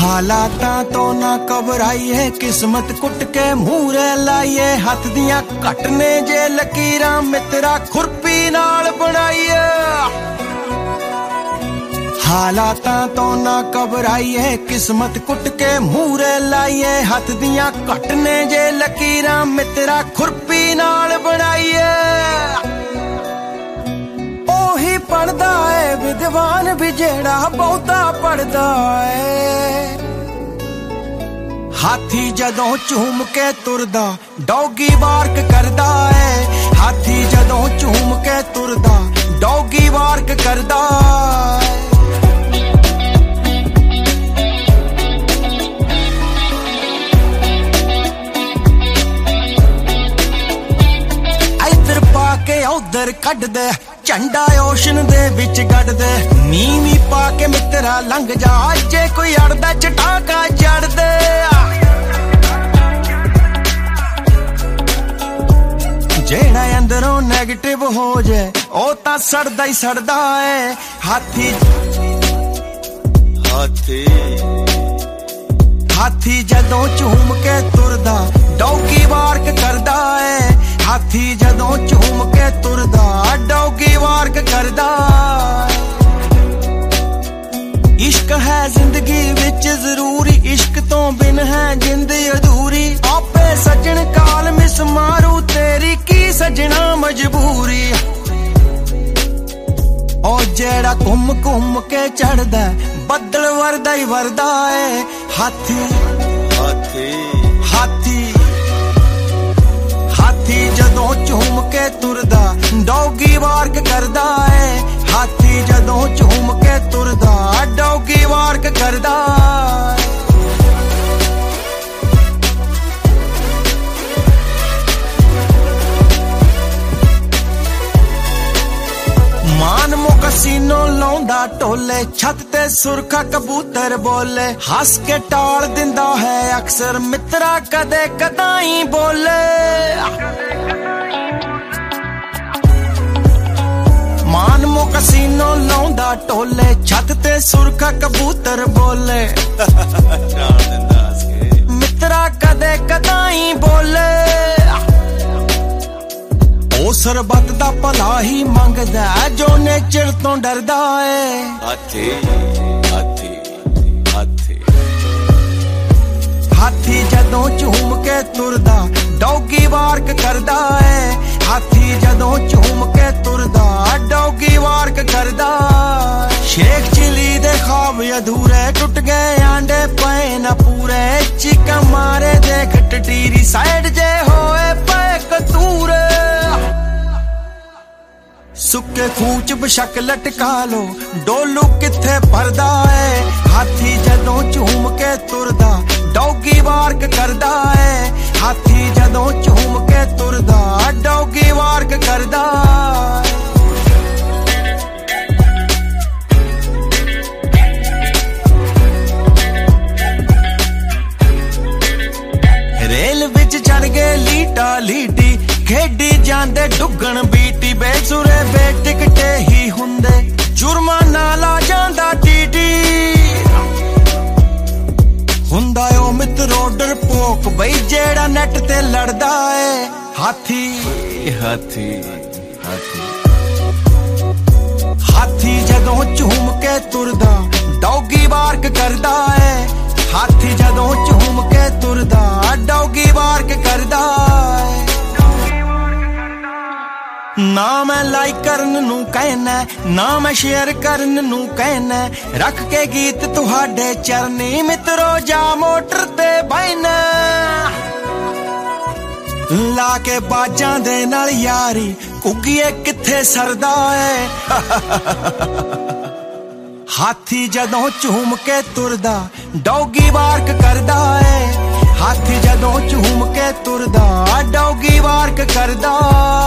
हालातां तो ना घबराइए, किस्मत कुट के मूहरे लाइए, हथ दियां कटने जे लकीरां मित्रा खुरपी नाल बनाइए। हालातां तो ना घबराइए, किस्मत कुट के मूहरे लाइए, हथ दियां कटने जे लकीरां मित्रा खुरपी नाल बनाइए। ओही पढ़दा है विद्वान भी जेड़ा बहुता पढ़दा है। हाथी जदों झूम के तुरदा डॉगी बार्क करदा है। हाथी जदों झूम के तुरदा डॉगी बार्क करदा है। इधर पाके उधर कट दे झंडा ओशन दे विच गड़ दे। नीवी पा के मित्रा लंघ जा, जे कोई अड़दा चटाका जड़ दे। जेड़ा अंदरों नेगेटिव हो जाए ओ तां सड़दा ही सड़दा है। हाथी हाथी हाथी जदों झूम के तुरदा डॉगी वार्क करदा है। हाथी जदों झूम के तुरदा डॉगी वार्क करदा। इश्क है जिंदगी विच जरूरी, इश्क तो बिन है जिंद अधूरी। आपे सजन काल मिस मारू तेरी की सजना मजबूरी। और जेड़ा घुम घुम के चढ़दा बदल वरदा ही वरदा है। हाथी हाथी हाथी हाथी जदों झूम के तुरदा डॉगी वार्क करदा है। हाथी जदों झूम के तुरदा डॉगी वार्क करदा। मान मुकसीनो लौंदा टोले, छत ते सुरखा कबूतर बोले। हस के टाल दिंदा है अक्सर मित्रा कदे कदाई बोले। मान मुकसीनो लौंदा टोले, छत ते सुरखा कबूतर बोले। मित्रा कदे कदाई बोले। ओ सरबत दा भला ही मंगदा जो नेचर तो डरदा है। हाथी हाथी हाथी हाथी जदों झूम के तुरदा डॉगी वार्क करदा है। हाथी जदों झूम के तुरदा डॉगी वार्क करदा। शेख चिली दे ख्वाब अधूरे टुट गए आंडे पे न पूरे। चिका मारे देख टटीरी साइड जे होए पे कतूरे। सुके खूच बशक लटका लो डोलू किथे भरदा है। हाथी जदों झूम के तुरदा डॉगी वार्क करदा है। हाथी जदों झूम के तुरदा डॉगी वार्क करदा। रेल विच चढ़ गए लीटा लीटी, खेडी जांदे डुगण बीटी। बेसुरे बेटिकटे ही हुंदे जुर्माना ला जांदा टीटी। हुंदा ओ मित्रो डरपोक बई जेड़ा नेट ते लड़दा है। हाथी हाथी हाथी हाथी जदों झूम के तुरदा डॉगी वार्क करदा है। हाथी जदों झूम के तुरदा डॉगी वार्क करदा है। ना मैं लाइक करन नू कहना, ना मैं शेयर करन नू कहना। रख के गीत तुहाडे चरनी मित्रो जा मोटर ते बहना। ला के बाजां दे नाल यारी कुगिए किथे सरदा है। हाथी जदों झूम के तुरदा डॉगी वार्क करदा है। हाथी जदों झूम के तुरदा डॉगी वार्क करदा।